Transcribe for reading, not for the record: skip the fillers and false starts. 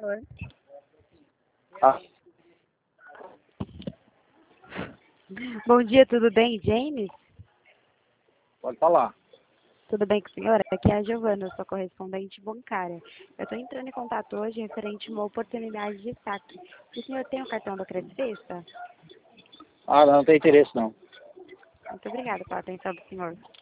favor. Ah, Bom dia, tudo bem, James? pode falar. Tudo bem com a senhora? Aqui é a Giovana, eu sou correspondente bancária. Eu estou entrando em contato hoje referente a uma oportunidade de saque. O senhor tem o cartão da Credit Vista? Ah, não tem interesse não. Muito obrigada pela atenção do senhor.